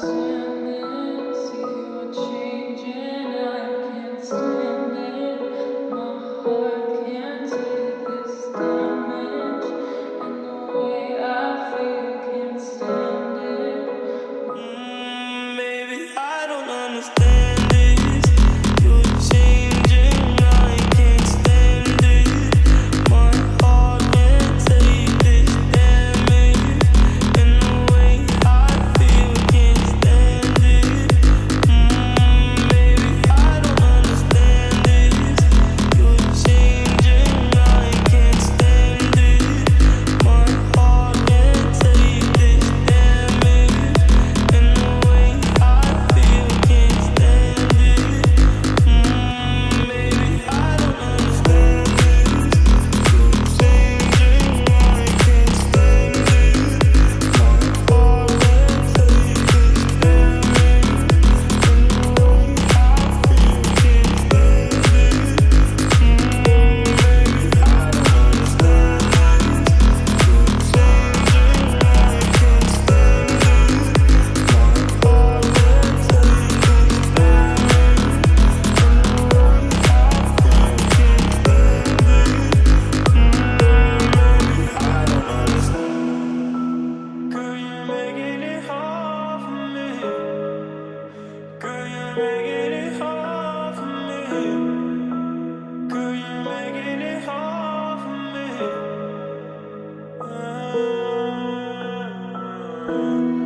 Maybe I don't understand this. You're changing, I can't stand it. My heart can't take this damage, and the way I feel can't stand it. Maybe I don't understand this. You're changing, I can't stand it. My heart can't take this damage, and the way I feel can't stand it. Maybe I don't understand this. You're changing, I can't stand it. My heart can't take this damage, and the way I feel can't stand it. Maybe I don't understand this. You're changing, I can't stand it. My heart can't take this damage, and the way I feel can't stand it. Maybe I don't understand. Girl, you're making it hard for me. Girl, you're making it hard for me. Girl, you're making it hard for me.